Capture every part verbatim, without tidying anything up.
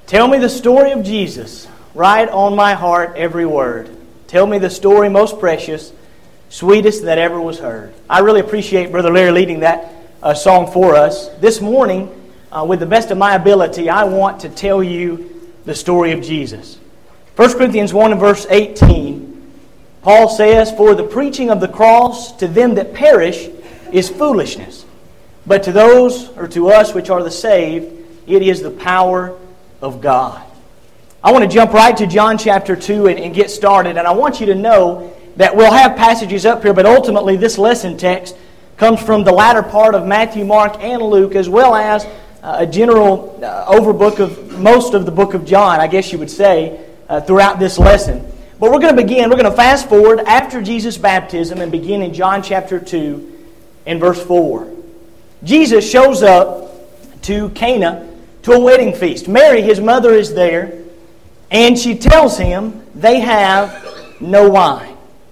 Tell me the story of Jesus. Write on my heart every word. Tell me the story most precious, sweetest that ever was heard. I really appreciate Brother Larry leading that uh, song for us. This morning, uh, with the best of my ability, I want to tell you the story of Jesus. First Corinthians one and verse eighteen, Paul says, "For the preaching of the cross to them that perish is foolishness, but to those, or to us which are the saved, it is the power of God." I want to jump right to John chapter two and, and get started. And I want you to know that we'll have passages up here, but ultimately this lesson text comes from the latter part of Matthew, Mark, and Luke, as well as uh, a general uh, overbook of most of the book of John, I guess you would say, uh, throughout this lesson. But we're going to begin, we're going to fast forward after Jesus' baptism and begin in John chapter two and verse four. Jesus shows up to Cana to a wedding feast. Mary, his mother, is there, and she tells him they have no wine.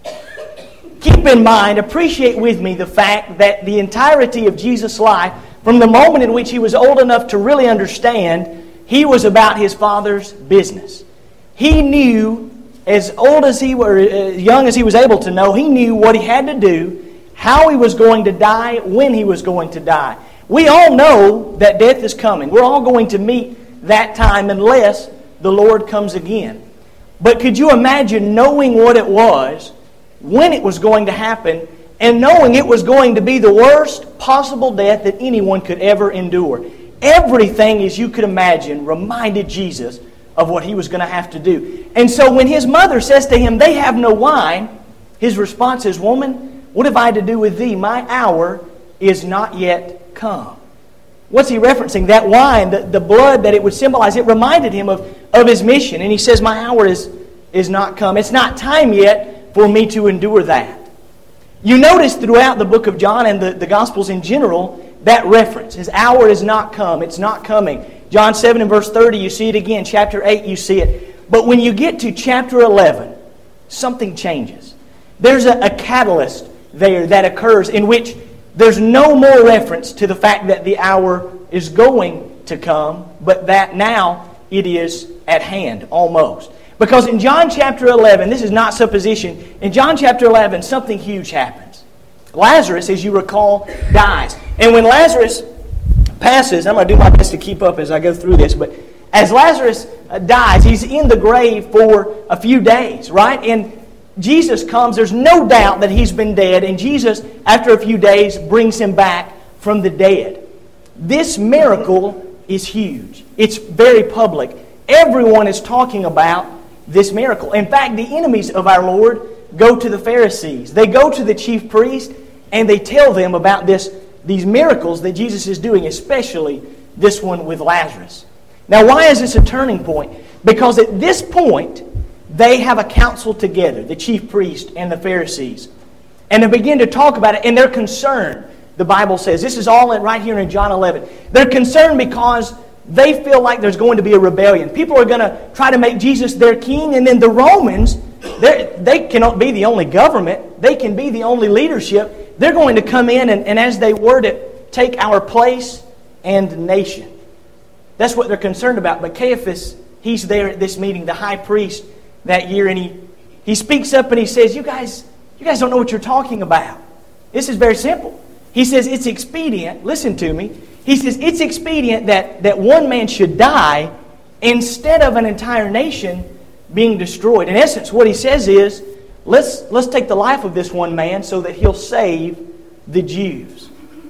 Keep in mind, appreciate with me the fact that the entirety of Jesus' life, from the moment in which he was old enough to really understand, he was about his Father's business. He knew, as old as he were, as young as he was able to know, he knew what he had to do, how he was going to die, when he was going to die. We all know that death is coming. We're all going to meet that time unless the Lord comes again. But could you imagine knowing what it was, when it was going to happen, and knowing it was going to be the worst possible death that anyone could ever endure? Everything, as you could imagine, reminded Jesus of what he was going to have to do. And so when his mother says to him, "They have no wine," his response is, "Woman, what have I to do with thee? My hour is not yet come." What's he referencing? That wine, the, the blood that it would symbolize, it reminded him of, of his mission. And he says, "My hour is, is not come. It's not time yet for me to endure that." You notice throughout the book of John and the, the Gospels in general, that reference. His hour is not come. It's not coming. John seven and verse thirty, you see it again. Chapter eight, you see it. But when you get to chapter eleven, something changes. There's a, a catalyst there that occurs in which there's no more reference to the fact that the hour is going to come, but that now it is at hand, almost. Because in John chapter eleven, this is not supposition, in John chapter eleven, something huge happens. Lazarus, as you recall, dies. And when Lazarus passes, I'm going to do my best to keep up as I go through this, but as Lazarus dies, he's in the grave for a few days, right? And Jesus comes, there's no doubt that he's been dead, and Jesus, after a few days, brings him back from the dead. This miracle is huge. It's very public. Everyone is talking about this miracle. In fact, the enemies of our Lord go to the Pharisees. They go to the chief priest, and they tell them about this, these miracles that Jesus is doing, especially this one with Lazarus. Now, why is this a turning point? Because at this point, they have a council together, the chief priest and the Pharisees. And they begin to talk about it, and they're concerned, the Bible says. This is all in, right here in John eleven. They're concerned because they feel like there's going to be a rebellion. People are going to try to make Jesus their king, and then the Romans, they cannot be the only government. They can be the only leadership. They're going to come in and, and, as they word it, take our place and nation. That's what they're concerned about. But Caiaphas, he's there at this meeting, the high priest, that year, and he, he speaks up and he says, you guys, you guys don't know what you're talking about. This is very simple. He says it's expedient, listen to me, he says it's expedient that, that one man should die instead of an entire nation being destroyed. In essence, what he says is, let's, let's take the life of this one man so that he'll save the Jews.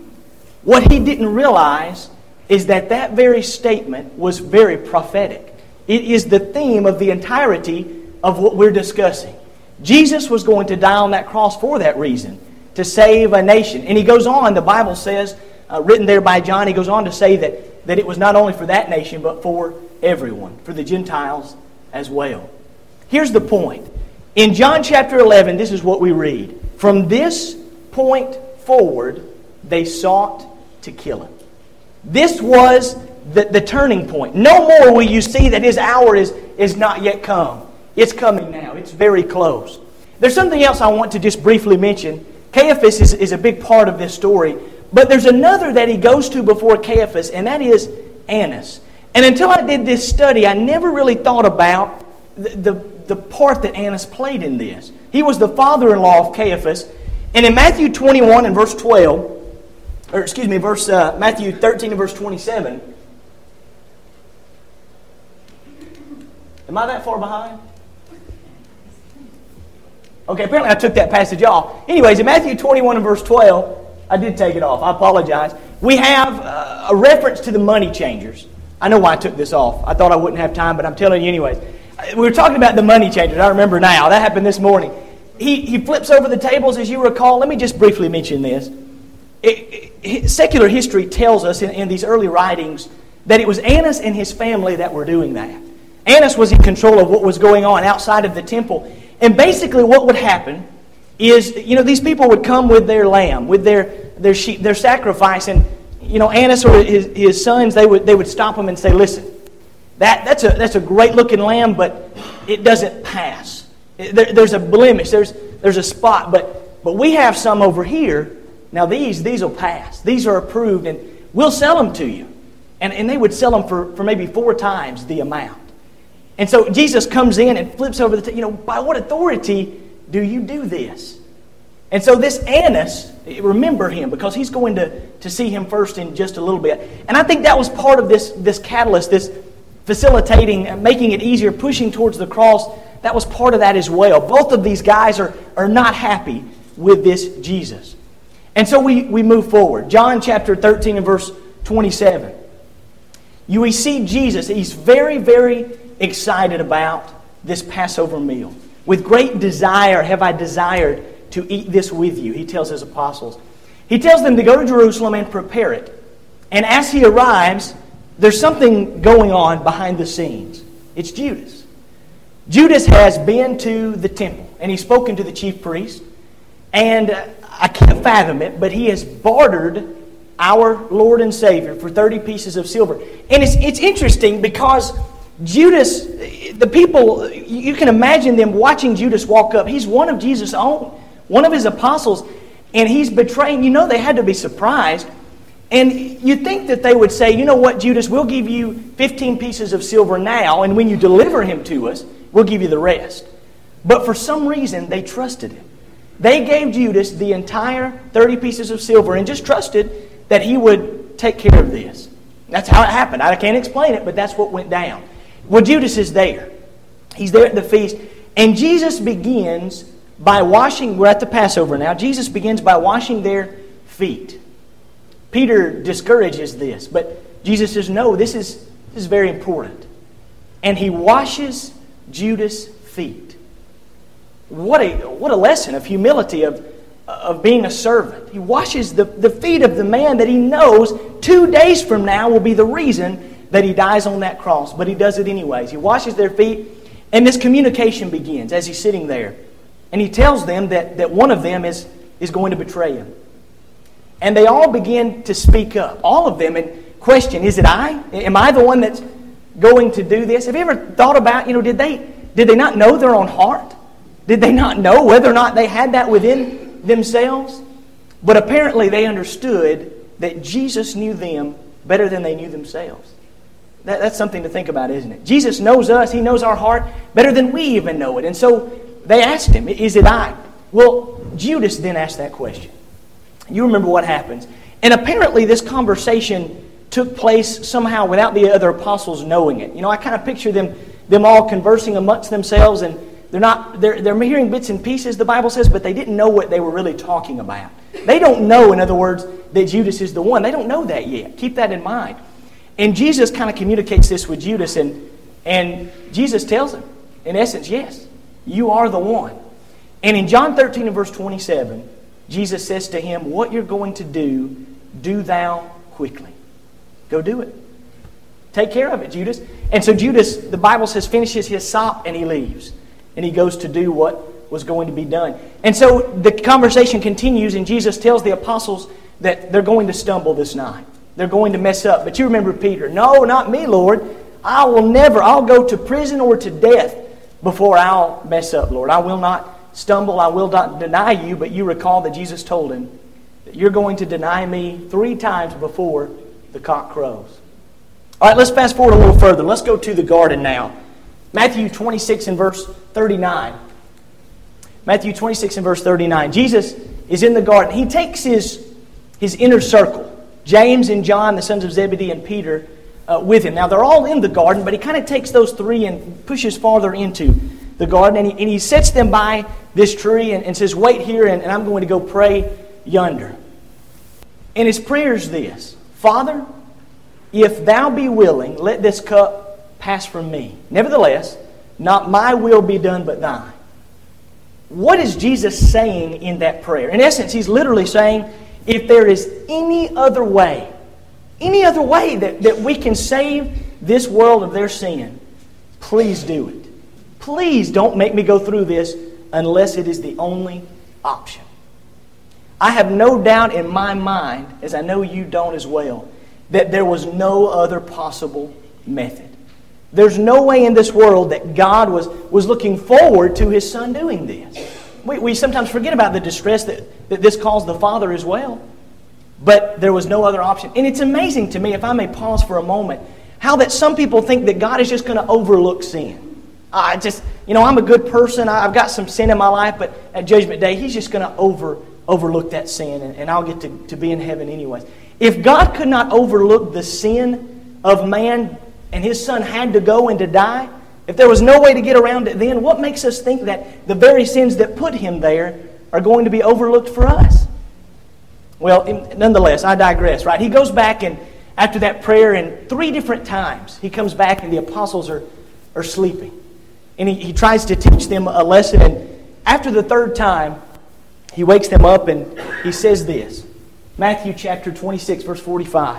What he didn't realize is that that very statement was very prophetic. It is the theme of the entirety of what we're discussing. Jesus was going to die on that cross for that reason, to save a nation. And he goes on, the Bible says, uh, written there by John, he goes on to say that, that it was not only for that nation, but for everyone, for the Gentiles as well. Here's the point. In John chapter eleven, this is what we read. From this point forward, they sought to kill him. This was the, the turning point. No more will you see that his hour is, is not yet come. It's coming now. It's very close. There's something else I want to just briefly mention. Caiaphas is, is a big part of this story. But there's another that he goes to before Caiaphas, and that is Annas. And until I did this study, I never really thought about the, the, the part that Annas played in this. He was the father-in-law of Caiaphas. And in Matthew twenty-one and verse twelve, or excuse me, verse uh, Matthew thirteen and verse twenty-seven. Am I that far behind? Okay, apparently I took that passage off. Anyways, in Matthew twenty-one and verse twelve, I did take it off. I apologize. We have uh, a reference to the money changers. I know why I took this off. I thought I wouldn't have time, but I'm telling you anyways. We were talking about the money changers. I remember now. That happened this morning. He, he flips over the tables, as you recall. Let me just briefly mention this. It, it, secular history tells us in, in these early writings that it was Annas and his family that were doing that. Annas was in control of what was going on outside of the temple. And basically what would happen is, you know, these people would come with their lamb, with their their sheep, their sacrifice, and, you know, Annas or his, his sons, they would they would stop them and say, listen, that that's a that's a great looking lamb, but it doesn't pass. There, there's a blemish, there's there's a spot, but but we have some over here. Now these these will pass. These are approved, and we'll sell them to you. And and they would sell them for, for maybe four times the amount. And so Jesus comes in and flips over the t- you know, by what authority do you do this? And so this Annas, remember him, because he's going to, to see him first in just a little bit. And I think that was part of this, this catalyst, this facilitating, making it easier, pushing towards the cross. That was part of that as well. Both of these guys are, are not happy with this Jesus. And so we, we move forward. John chapter thirteen and verse twenty-seven. You we see Jesus, he's very, very excited about this Passover meal. With great desire have I desired to eat this with you, he tells his apostles. He tells them to go to Jerusalem and prepare it. And as he arrives, there's something going on behind the scenes. It's Judas. Judas has been to the temple, and he's spoken to the chief priest. And I can't fathom it, but he has bartered our Lord and Savior for thirty pieces of silver. And it's, it's interesting because Judas, the people, you can imagine them watching Judas walk up. He's one of Jesus' own, one of his apostles, and he's betraying. You know, they had to be surprised. And you'd think that they would say, you know what, Judas, we'll give you fifteen pieces of silver now, and when you deliver him to us, we'll give you the rest. But for some reason, they trusted him. They gave Judas the entire thirty pieces of silver and just trusted that he would take care of this. That's how it happened. I can't explain it, but that's what went down. Well, Judas is there. He's there at the feast. And Jesus begins by washing, we're at the Passover now, Jesus begins by washing their feet. Peter discourages this, but Jesus says, no, this is, this is very important. And he washes Judas' feet. What a, what a lesson of humility, of, of being a servant. He washes the, the feet of the man that he knows two days from now will be the reason that he dies on that cross. But he does it anyways. He washes their feet, and this communication begins as he's sitting there. And he tells them that, that one of them is, is going to betray him. And they all begin to speak up, all of them, and question, is it I? Am I the one that's going to do this? Have you ever thought about, you know, did they did they not know their own heart? Did they not know whether or not they had that within themselves? But apparently they understood that Jesus knew them better than they knew themselves. That, that's something to think about, isn't it? Jesus knows us. He knows our heart better than we even know it. And so they asked him, is it I? Well, Judas then asked that question. You remember what happens. And apparently this conversation took place somehow without the other apostles knowing it. You know, I kind of picture them them all conversing amongst themselves, and they're not they're they're hearing bits and pieces, the Bible says, but they didn't know what they were really talking about. They don't know, in other words, that Judas is the one. They don't know that yet. Keep that in mind. And Jesus kind of communicates this with Judas, and and Jesus tells him, in essence, yes, you are the one. And in John thirteen and verse twenty-seven, Jesus says to him, what you're going to do, do thou quickly. Go do it. Take care of it, Judas. And so Judas, the Bible says, finishes his sop and he leaves. And he goes to do what was going to be done. And so the conversation continues, and Jesus tells the apostles that they're going to stumble this night. They're going to mess up. But you remember Peter. No, not me, Lord. I will never, I'll go to prison or to death before I'll mess up, Lord. I will not stumble, I will not deny you. But you recall that Jesus told him that you're going to deny me three times before the cock crows. All right, let's fast forward a little further. Let's go to the garden now. Matthew twenty-six and verse thirty-nine. Matthew twenty-six and verse thirty-nine. Jesus is in the garden. He takes his, his inner circle, James and John, the sons of Zebedee, and Peter, uh, with him. Now, they're all in the garden, but he kind of takes those three and pushes farther into the garden. And he, and he sets them by this tree and, and says, wait here, and, and I'm going to go pray yonder. And his prayer is this: Father, if thou be willing, let this cup pass from me. Nevertheless, not my will be done, but thine. What is Jesus saying in that prayer? In essence, he's literally saying, if there is any other way, any other way that, that we can save this world of their sin, please do it. Please don't make me go through this unless it is the only option. I have no doubt in my mind, as I know you don't as well, that there was no other possible method. There's no way in this world that God was, was looking forward to His Son doing this. We, we sometimes forget about the distress that, that this caused the Father as well. But there was no other option. And it's amazing to me, if I may pause for a moment, how that some people think that God is just going to overlook sin. I just, you know, I'm a good person. I've got some sin in my life, but at Judgment Day, He's just going to over, overlook that sin, and, and I'll get to, to be in heaven anyways. If God could not overlook the sin of man and His Son had to go and to die, if there was no way to get around it then, what makes us think that the very sins that put Him there are going to be overlooked for us? Well, nonetheless, I digress, right? He goes back, and after that prayer, and three different times, He comes back and the apostles are, are sleeping. And he, he tries to teach them a lesson, and after the third time, He wakes them up and He says this. Matthew chapter twenty-six, verse forty-five.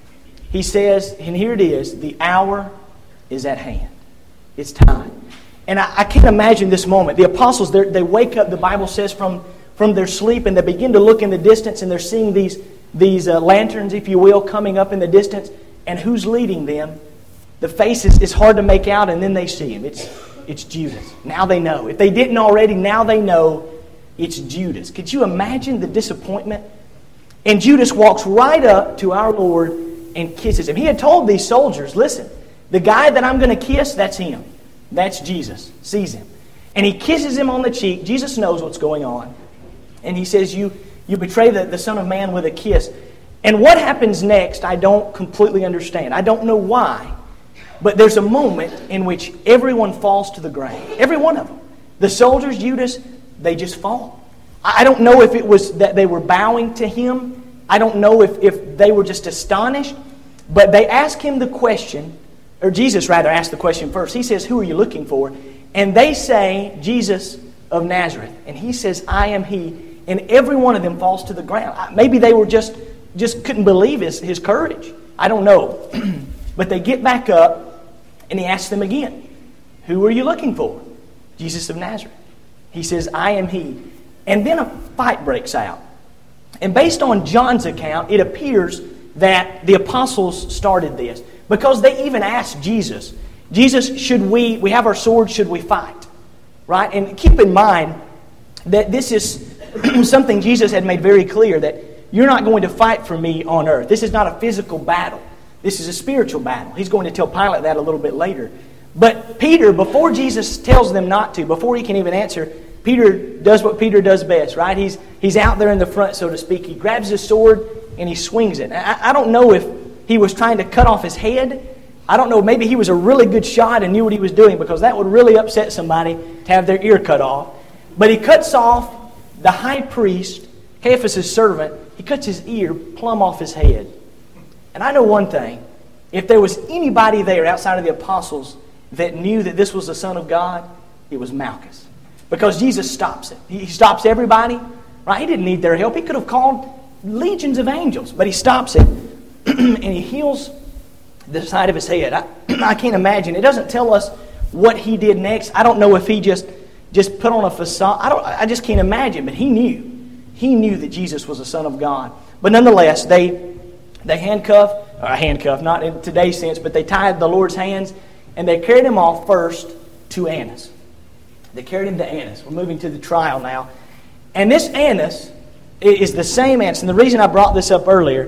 He says, and here it is, the hour is at hand. It's time. And I, I can't imagine this moment. The apostles, they wake up, the Bible says, from, from their sleep, and they begin to look in the distance, and they're seeing these, these uh, lanterns, if you will, coming up in the distance. And who's leading them? The face is, is hard to make out, and then they see Him. It's, it's Judas. Now they know. If they didn't already, now they know it's Judas. Could you imagine the disappointment? And Judas walks right up to our Lord and kisses Him. He had told these soldiers, listen, the guy that I'm going to kiss, that's Him. That's Jesus. Sees Him. And He kisses Him on the cheek. Jesus knows what's going on. And He says, you, you betray the, the Son of Man with a kiss. And what happens next, I don't completely understand. I don't know why. But there's a moment in which everyone falls to the ground. Every one of them. The soldiers, Judas, they just fall. I don't know if it was that they were bowing to Him. I don't know if, if they were just astonished. But they ask Him the question, or Jesus rather asked the question first. He says, who are you looking for? And they say, Jesus of Nazareth. And He says, I am He. And every one of them falls to the ground. Maybe they were just, just couldn't believe his, his courage. I don't know. But they get back up and He asks them again, who are you looking for? Jesus of Nazareth. He says, I am He. And then a fight breaks out. And based on John's account, it appears that the apostles started this. Because they even asked Jesus, Jesus, should we, we have our swords, should we fight? Right? And keep in mind that this is something Jesus had made very clear, that you're not going to fight for me on earth. This is not a physical battle. This is a spiritual battle. He's going to tell Pilate that a little bit later. But Peter, before Jesus tells them not to, before he can even answer, Peter does what Peter does best, right? He's he's out there in the front, so to speak. He grabs his sword and he swings it. I, I don't know if he was trying to cut off his head. I don't know, maybe he was a really good shot and knew what he was doing, because that would really upset somebody to have their ear cut off. But he cuts off the high priest, Caiaphas' servant. He cuts his ear plumb off his head. And I know one thing. If there was anybody there outside of the apostles that knew that this was the Son of God, it was Malchus. Because Jesus stops it. He stops everybody. Right? He didn't need their help. He could have called legions of angels. But He stops it. And He heals the side of his head. I, I can't imagine. It doesn't tell us what He did next. I don't know if He just, just put on a facade. I, don't, I just can't imagine. But He knew. He knew that Jesus was the Son of God. But nonetheless, they, they handcuffed, or handcuffed, not in today's sense, but they tied the Lord's hands, and they carried Him off first to Annas. They carried Him to Annas. We're moving to the trial now. And this Annas is the same Annas. And the reason I brought this up earlier,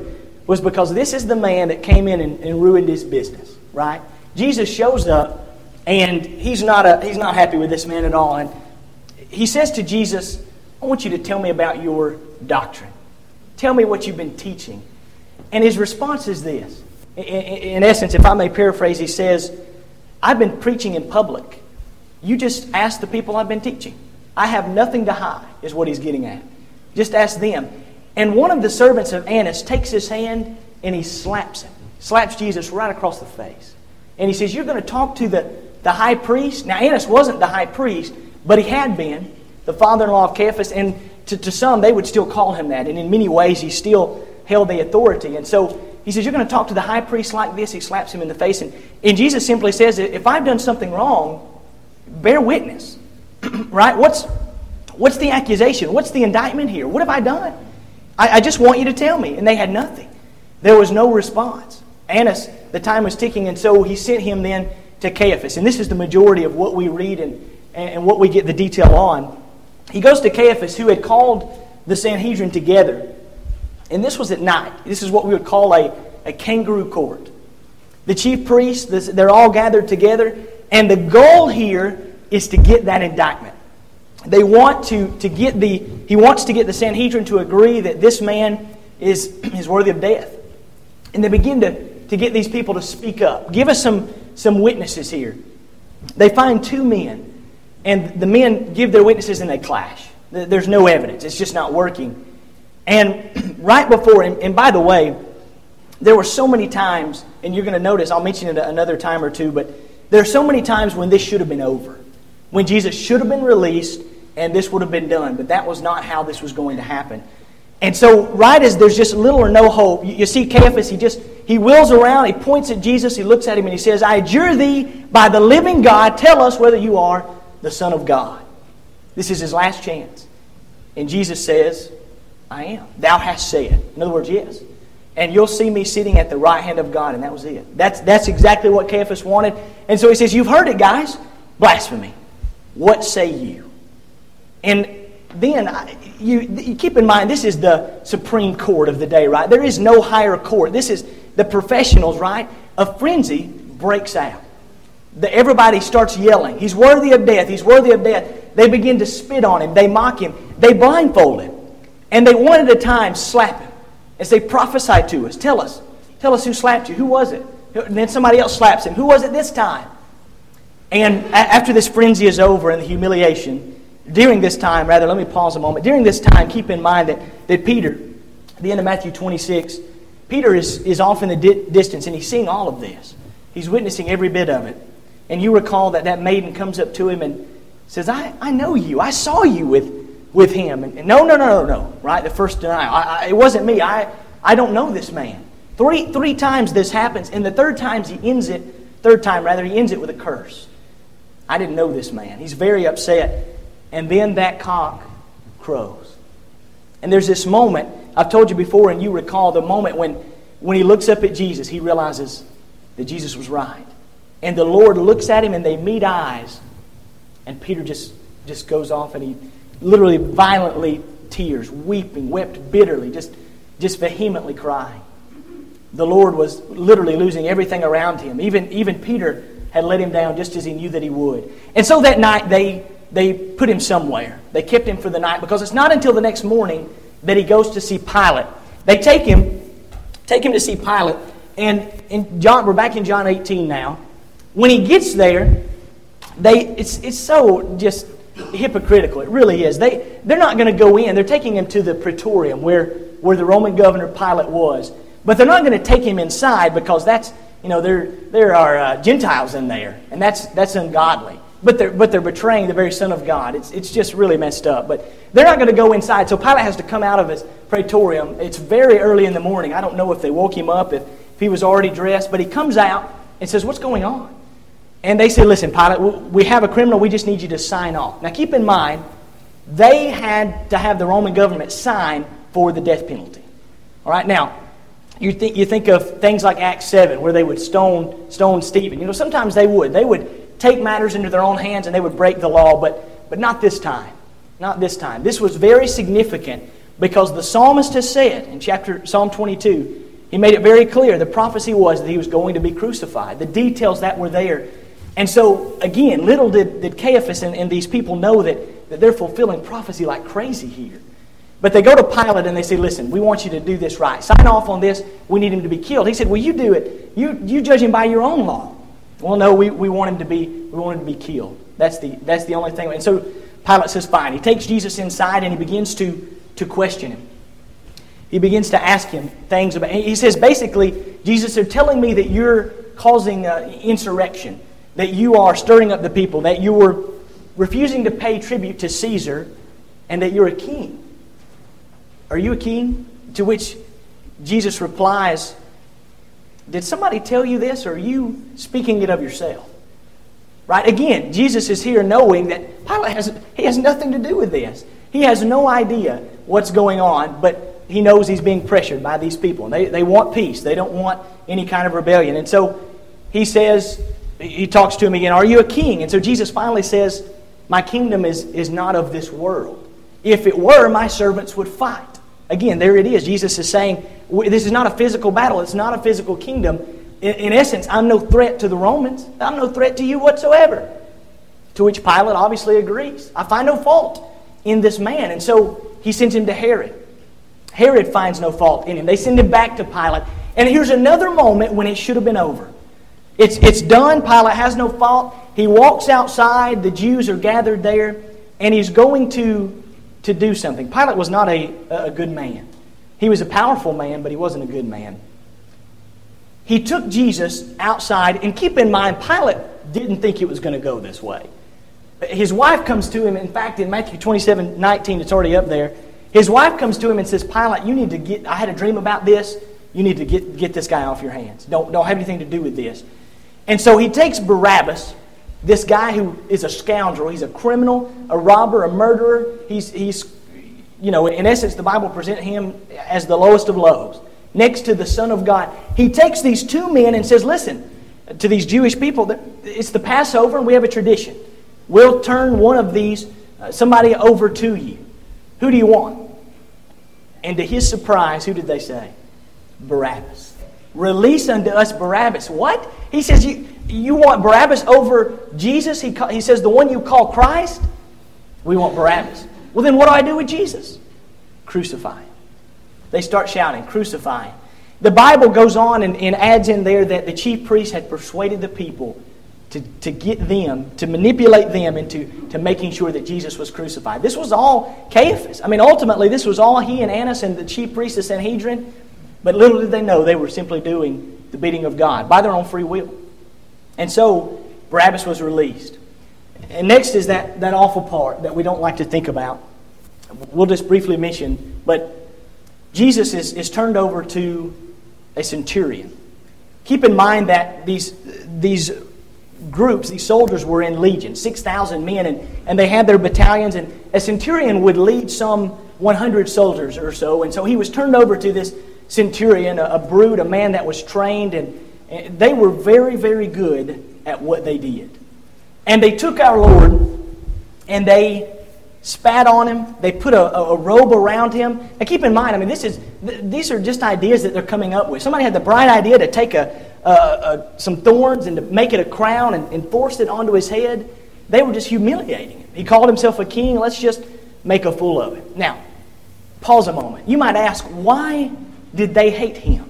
was because this is the man that came in and, and ruined his business, right? Jesus shows up, and he's not a, he's not happy with this man at all. And he says to Jesus, I want you to tell me about your doctrine. Tell me what you've been teaching. And his response is this. In, in, in essence, if I may paraphrase, he says, I've been preaching in public. You just ask the people I've been teaching. I have nothing to hide, is what he's getting at. Just ask them. And one of the servants of Annas takes his hand and he slaps him. Slaps Jesus right across the face. And he says, you're going to talk to the, the high priest? Now, Annas wasn't the high priest, but he had been, the father-in-law of Caiaphas. And to, to some, they would still call him that. And in many ways, he still held the authority. And so he says, you're going to talk to the high priest like this? He slaps him in the face. And, and Jesus simply says, if I've done something wrong, bear witness. Right? What's, what's the accusation? What's the indictment here? What have I done? I, I just want you to tell me. And they had nothing. There was no response. Annas, the time was ticking, and so he sent him then to Caiaphas. And this is the majority of what we read and, and what we get the detail on. He goes to Caiaphas, who had called the Sanhedrin together. And this was at night. This is what we would call a, a kangaroo court. The chief priests, this, they're all gathered together. And the goal here is to get that indictment. They want to, to get the, he wants to get the Sanhedrin to agree that this man is, is worthy of death. And they begin to, to get these people to speak up. Give us some, some witnesses here. They find two men. And the men give their witnesses and they clash. There's no evidence. It's just not working. And right before, and, and by the way, there were so many times, and you're going to notice, I'll mention it another time or two, but there are so many times when this should have been over. When Jesus should have been released and this would have been done. But that was not how this was going to happen. And so right as there's just little or no hope, you, you see Caiaphas, he just, he wheels around, he points at Jesus, he looks at him and he says, I adjure thee by the living God, tell us whether you are the Son of God. This is his last chance. And Jesus says, I am. Thou hast said. In other words, yes. And you'll see me sitting at the right hand of God. And that was it. That's, that's exactly what Caiaphas wanted. And so he says, you've heard it, guys. Blasphemy. What say you? And then you, you keep in mind, this is the Supreme Court of the day, right? There is no higher court. This is the professionals, right? A frenzy breaks out. The, everybody starts yelling. He's worthy of death. He's worthy of death. They begin to spit on him. They mock him. They blindfold him. And they one at a time slap him. And say, prophesy to us. Tell us. Tell us who slapped you. Who was it? And then somebody else slaps him. Who was it this time? And after this frenzy is over and the humiliation, during this time, rather, let me pause a moment. During this time, keep in mind that, that Peter, at the end of Matthew twenty-six, Peter is, is off in the di- distance and he's seeing all of this. He's witnessing every bit of it. And you recall that that maiden comes up to him and says, I, I know you. I saw you with, with him. And, and no, no, no, no, no. Right? The first denial. I, I, it wasn't me. I, I don't know this man. Three, three times this happens. And the third time he ends it, third time rather, he ends it with a curse. I didn't know this man. He's very upset. And then that cock crows. And there's this moment, I've told you before, and you recall the moment when, when he looks up at Jesus, he realizes that Jesus was right. And the Lord looks at him and they meet eyes. And Peter just, just goes off and he literally violently tears, weeping, wept bitterly, just, just vehemently crying. The Lord was literally losing everything around him. Even, even Peter had let him down just as he knew that he would. And so that night they, they put him somewhere. They kept him for the night because it's not until the next morning that he goes to see Pilate. They take him, take him to see Pilate. And in John, we're back in John eighteen now. When he gets there, they it's it's so just hypocritical. It really is. They they're not going to go in. They're taking him to the Praetorium where where the Roman governor Pilate was. But they're not going to take him inside because that's you know there there are uh, Gentiles in there, and that's that's ungodly. But they're but they're betraying the very Son of God. It's it's just really messed up. But they're not going to go inside. So Pilate has to come out of his Praetorium. It's very early in the morning. I don't know if they woke him up, if, if he was already dressed. But he comes out and says, "What's going on?" And they say, "Listen, Pilate, we have a criminal. We just need you to sign off." Now keep in mind, they had to have the Roman government sign for the death penalty. All right, now. You think you think of things like Acts seven, where they would stone stone Stephen. You know, sometimes they would. They would take matters into their own hands and they would break the law, but but not this time. Not this time. This was very significant because the psalmist has said in chapter Psalm twenty-two, He made it very clear. The prophecy was that he was going to be crucified. The details that were there. And so, again, little did, did Caiaphas and, and these people know that, that they're fulfilling prophecy like crazy here. But they go to Pilate and they say, listen, we want you to do this right. Sign off on this. We need him to be killed. He said, well, you do it. You, you judge him by your own law. Well, no, we, we want him to be we want him to be killed. That's the that's the only thing. And so Pilate says, fine. He takes Jesus inside and he begins to, to question him. He begins to ask him things about. He says basically, Jesus, they're telling me that you're causing uh, insurrection, that you are stirring up the people, that you were refusing to pay tribute to Caesar, and that you're a king. Are you a king? To which Jesus replies, did somebody tell you this, or are you speaking it of yourself? Right? Again, Jesus is here knowing that Pilate has, he has nothing to do with this. He has no idea what's going on, but he knows he's being pressured by these people. They, they want peace. They don't want any kind of rebellion. And so he says, he talks to him again, are you a king? And so Jesus finally says, my kingdom is, is not of this world. If it were, my servants would fight. Again, there it is. Jesus is saying, this is not a physical battle. It's not a physical kingdom. In, in essence, I'm no threat to the Romans. I'm no threat to you whatsoever. To which Pilate obviously agrees. I find no fault in this man. And so he sends him to Herod. Herod finds no fault in him. They send him back to Pilate. And here's another moment when it should have been over. It's, it's done. Pilate has no fault. He walks outside. The Jews are gathered there. And he's going to, to do something. Pilate was not a, a good man. He was a powerful man, but he wasn't a good man. He took Jesus outside. And keep in mind, Pilate didn't think it was going to go this way. His wife comes to him. In fact, in Matthew twenty-seven nineteen, it's already up there. His wife comes to him and says, Pilate, you need to get, I had a dream about this. You need to get, get this guy off your hands. Don't, don't have anything to do with this. And so he takes Barabbas, this guy who is a scoundrel. He's a criminal, a robber, a murderer. He's, he's, you know, in essence, the Bible presents him as the lowest of lows, next to the Son of God. He takes these two men and says, listen, to these Jewish people, it's the Passover and we have a tradition. We'll turn one of these, uh, somebody over to you. Who do you want? And to his surprise, who did they say? Barabbas. Release unto us Barabbas. What? He says, you, you want Barabbas over Jesus? He, he says, the one you call Christ? We want Barabbas. Well, then what do I do with Jesus? Crucify him. They start shouting, crucify him. The Bible goes on and, and adds in there that the chief priests had persuaded the people to, to get them, to manipulate them into to making sure that Jesus was crucified. This was all Caiaphas. I mean, ultimately, this was all he and Annas and the chief priest of Sanhedrin. But little did they know they were simply doing the bidding of God by their own free will. And so, Barabbas was released. And next is that, that awful part that we don't like to think about. We'll just briefly mention, but Jesus is, is turned over to a centurion. Keep in mind that these, these groups, these soldiers were in legion, six thousand men, and, and they had their battalions, and a centurion would lead some one hundred soldiers or so, and so he was turned over to this centurion, a, a brute, a man that was trained, and, and they were very, very good at what they did. And they took our Lord, and they spat on him. They put a, a robe around him. And keep in mind, I mean, this is th- these are just ideas that they're coming up with. Somebody had the bright idea to take a, a, a some thorns and to make it a crown and, and force it onto his head. They were just humiliating him. He called himself a king. Let's just make a fool of him. Now, pause a moment. You might ask, why did they hate him?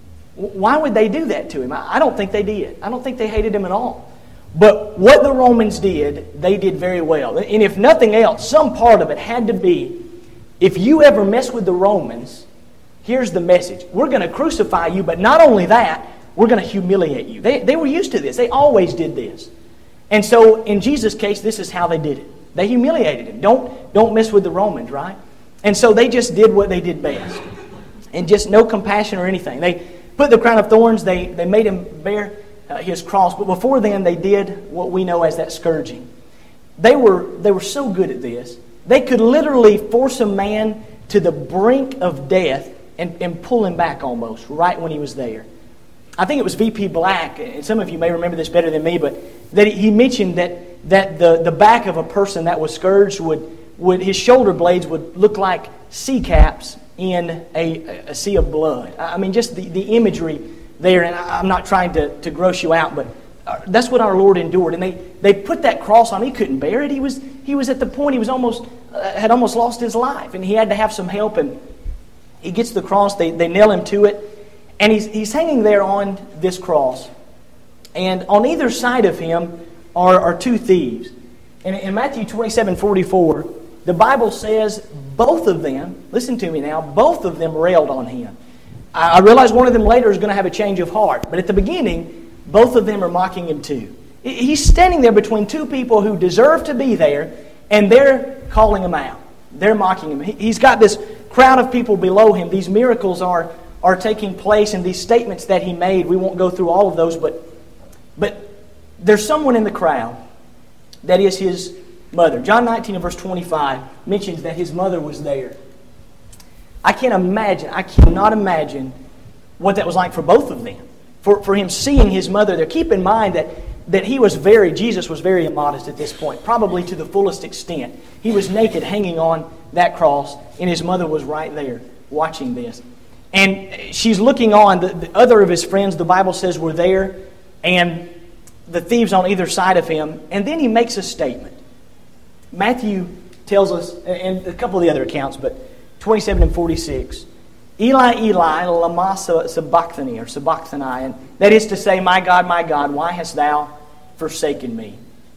Why would they do that to him? I, I don't think they did. I don't think they hated him at all. But what the Romans did, they did very well. And if nothing else, some part of it had to be, if you ever mess with the Romans, here's the message. We're going to crucify you, but not only that, we're going to humiliate you. They, they were used to this. They always did this. And so in Jesus' case, this is how they did it. They humiliated him. Don't, don't mess with the Romans, right? And so they just did what they did best. And just no compassion or anything. They put the crown of thorns, they, they made him bear Uh, his cross, but before then they did what we know as that scourging. They were they were so good at this. They could literally force a man to the brink of death and, and pull him back almost right when he was there. I think it was V P Black, and some of you may remember this better than me, but that he mentioned that that the, the back of a person that was scourged would would his shoulder blades would look like sea caps in a, a sea of blood. I mean, just the, the imagery there, and I'm not trying to, to gross you out, but that's what our Lord endured. And they, they put that cross on him. He couldn't bear it. He was he was at the point, he was almost uh, had almost lost his life, and he had to have some help. And he gets the cross, they, they nail him to it, and he's, he's hanging there on this cross. And on either side of him are, are two thieves. And in Matthew twenty-seven forty-four, the Bible says both of them, listen to me now, both of them railed on him. I, I realize one of them later is going to have a change of heart, but at the beginning, both of them are mocking him too. He's standing there between two people who deserve to be there, and they're calling him out. They're mocking him. He's got this crowd of people below him. These miracles are, are taking place, and these statements that he made, we won't go through all of those, but, but there's someone in the crowd that is his mother. John nineteen and verse twenty-five mentions that his mother was there. I can't imagine, I cannot imagine what that was like for both of them. For, for him seeing his mother there. Keep in mind that, that he was very, Jesus was very immodest at this point, probably to the fullest extent. He was naked hanging on that cross, and his mother was right there watching this. And she's looking on. The, the other of his friends, the Bible says, were there, and the thieves on either side of him. And then he makes a statement. Matthew tells us, and a couple of the other accounts, but twenty-seven and forty-six, Eli, Eli, lama sabachthani, or sabachthani, and that is to say, my God, my God, why hast thou forsaken me?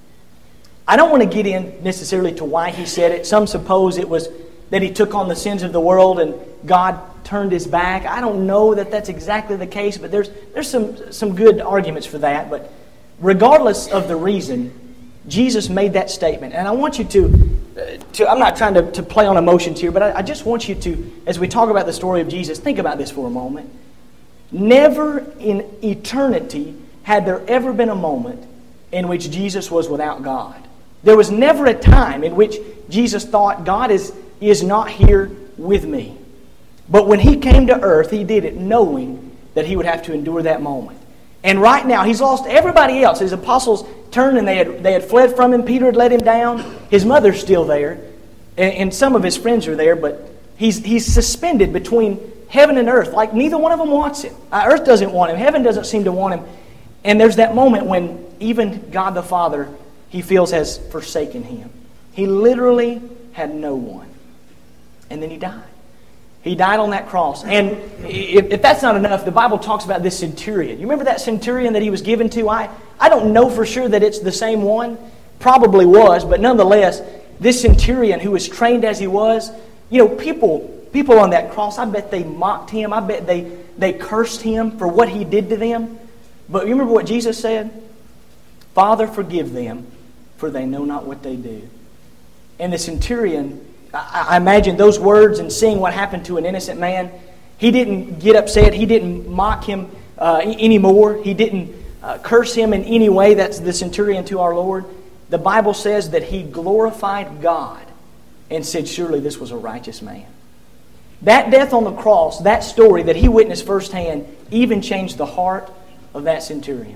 I don't want to get in necessarily to why he said it. Some suppose it was that he took on the sins of the world and God turned his back. I don't know that that's exactly the case, but there's there's some, some good arguments for that. But regardless of the reason, Jesus made that statement. And I want you to, to I'm not trying to, to play on emotions here, but I, I just want you to, as we talk about the story of Jesus, think about this for a moment. Never in eternity had there ever been a moment in which Jesus was without God. There was never a time in which Jesus thought, God is, is not here with me. But when He came to earth, He did it knowing that He would have to endure that moment. And right now, He's lost everybody else. His apostles turned and they had, they had fled from Him. Peter had let Him down. His mother's still there. And, and some of His friends are there. But he's, he's suspended between heaven and earth. Like neither one of them wants Him. Uh, earth doesn't want Him. Heaven doesn't seem to want Him. And there's that moment when even God the Father, He feels has forsaken Him. He literally had no one. And then He died. He died on that cross. And if, if that's not enough, the Bible talks about this centurion. You remember that centurion that he was given to? I, I don't know for sure that it's the same one. Probably was, but nonetheless, this centurion who was trained as he was, you know, people people on that cross, I bet they mocked him. I bet they, they cursed him for what he did to them. But you remember what Jesus said? Father, forgive them, for they know not what they do. And the centurion, I imagine those words and seeing what happened to an innocent man, he didn't get upset. He didn't mock him uh, anymore. He didn't uh, curse him in any way. That's the centurion to our Lord. The Bible says that he glorified God and said, surely this was a righteous man. That death on the cross, that story that he witnessed firsthand, even changed the heart of that centurion.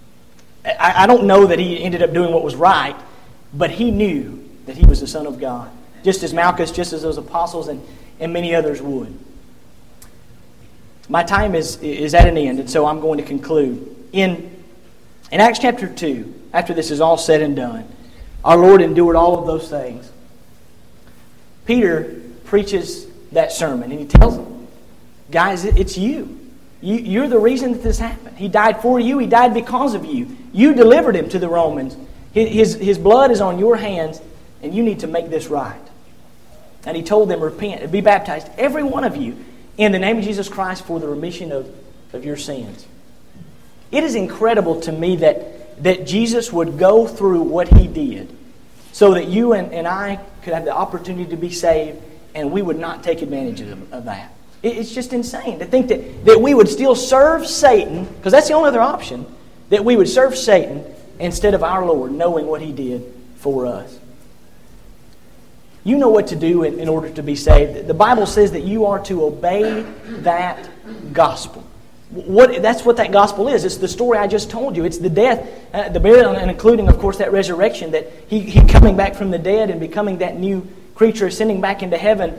I, I don't know that he ended up doing what was right, but he knew that he was the Son of God. Just as Malchus, just as those apostles and, and many others would. My time is, is at an end, and so I'm going to conclude. In, in Acts chapter two, after this is all said and done, our Lord endured all of those things. Peter preaches that sermon, and he tells them, guys, it's you. you. You're the reason that this happened. He died for you. He died because of you. You delivered him to the Romans. His, his blood is on your hands, and you need to make this right. And he told them, repent and be baptized, every one of you, in the name of Jesus Christ for the remission of, of your sins. It is incredible to me that, that Jesus would go through what He did so that you and, and I could have the opportunity to be saved, and we would not take advantage of, of that. It, it's just insane to think that, that we would still serve Satan, because that's the only other option, that we would serve Satan instead of our Lord, knowing what He did for us. You know what to do in, in order to be saved. The Bible says that you are to obey that gospel. What, that's what that gospel is. It's the story I just told you. It's the death, uh, the burial, and including, of course, that resurrection, that he, he coming back from the dead and becoming that new creature, ascending back into heaven.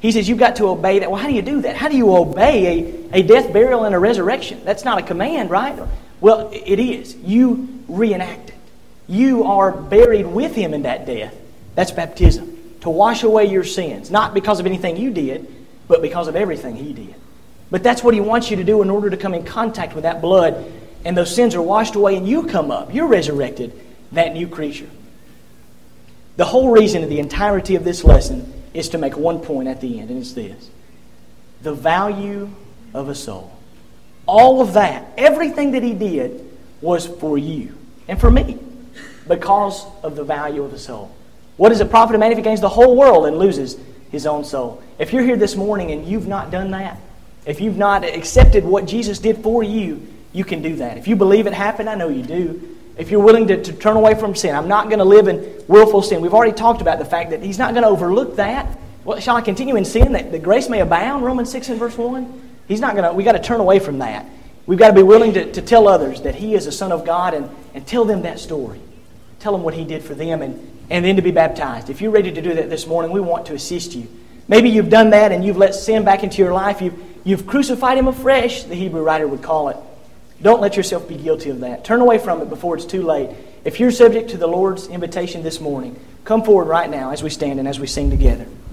He says you've got to obey that. Well, how do you do that? How do you obey a, a death, burial, and a resurrection? That's not a command, right? Well, it is. You reenact it. You are buried with Him in that death. That's baptism. To wash away your sins. Not because of anything you did, but because of everything He did. But that's what He wants you to do in order to come in contact with that blood. And those sins are washed away and you come up. You're resurrected, that new creature. The whole reason of the entirety of this lesson is to make one point at the end, and it's this. The value of a soul. All of that, everything that He did was for you and for me because of the value of a soul. What does it profit a man if he gains the whole world and loses his own soul? If you're here this morning and you've not done that, if you've not accepted what Jesus did for you, you can do that. If you believe it happened, I know you do. If you're willing to, to turn away from sin, I'm not going to live in willful sin. We've already talked about the fact that He's not going to overlook that. Well, shall I continue in sin that the grace may abound? Romans six and verse one. He's not going to. We've got to turn away from that. We've got to be willing to, to tell others that He is a Son of God and, and tell them that story. Tell them what He did for them and, and then to be baptized. If you're ready to do that this morning, we want to assist you. Maybe you've done that and you've let sin back into your life. You've, you've crucified Him afresh, the Hebrew writer would call it. Don't let yourself be guilty of that. Turn away from it before it's too late. If you're subject to the Lord's invitation this morning, come forward right now as we stand and as we sing together.